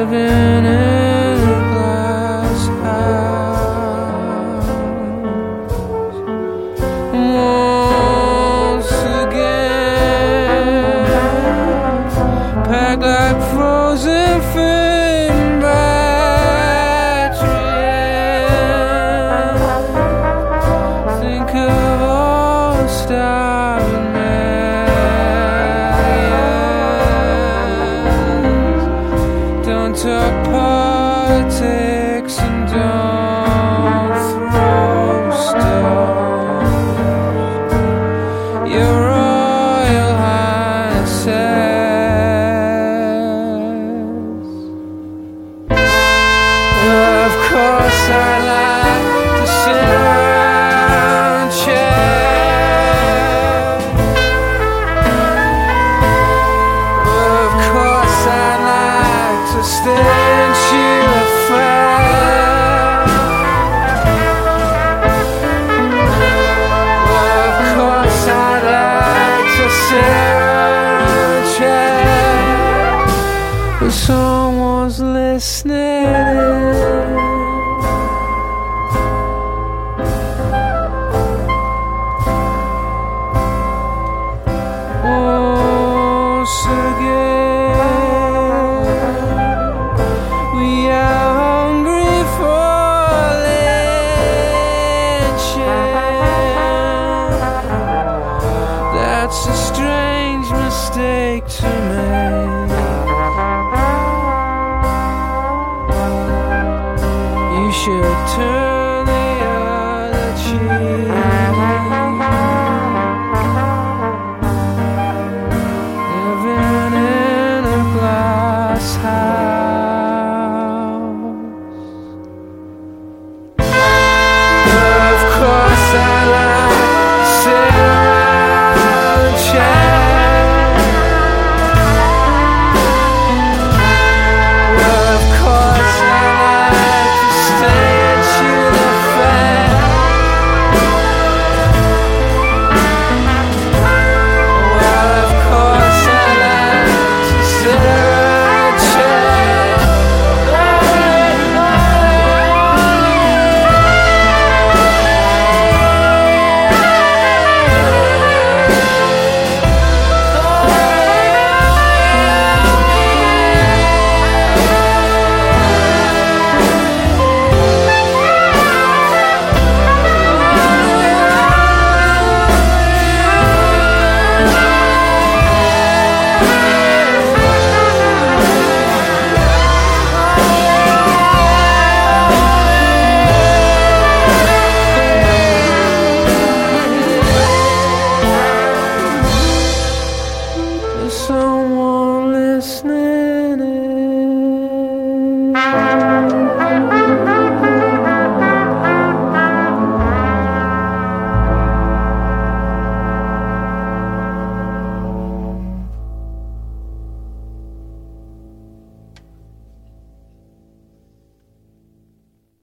living in a glass house. Once again, packed like frozen food batteries. Think of all starving millions. Don't talk politics and don't throw stones. Your Royal Highnesses. Well, of course I like to sit around chat. Well, of course I like to stand you a fire. Well, of course I like to sit around chat, but someone's listening. Once again, we are hungry for lynching. That's a strange mistake to make. You should turn